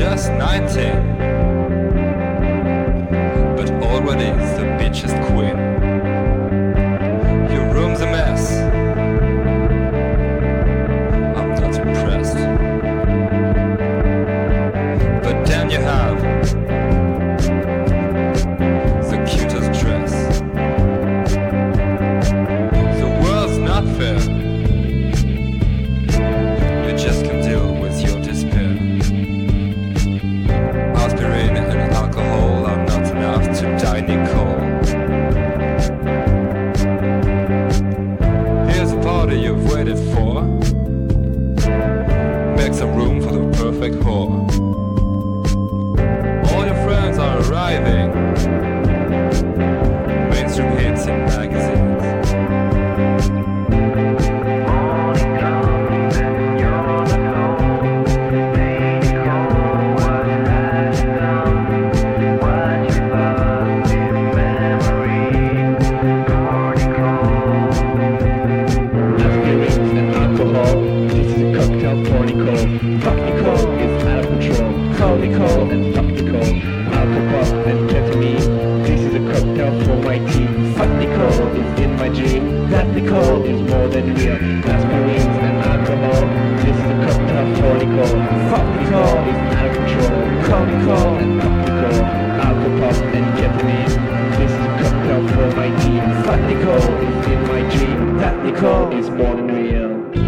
just 19, but already the bitchest queen. Your room's a mess, I'm not impressed. But then you have the cutest dress. The world's not fair, you just can't deal with your despair. Aspirin and alcohol are not enough to die, Nicole. Here's a party you've waited for. Make some room for the perfect whore. All your friends are arriving. Mainstream hits in magazines. Nicole and fuck Nicole, alcohol and ketamine. This is a cocktail for my team. Fuck Nicole is in my dream. That Nicole is more than real. Aspirins and alcohol. This is a cocktail for Nicole. Fuck Nicole is out of control. Call Nicole and fuck Nicole, alcohol and ketamine. This is a cocktail for my team. Fuck Nicole is in my dream. That Nicole is more than real.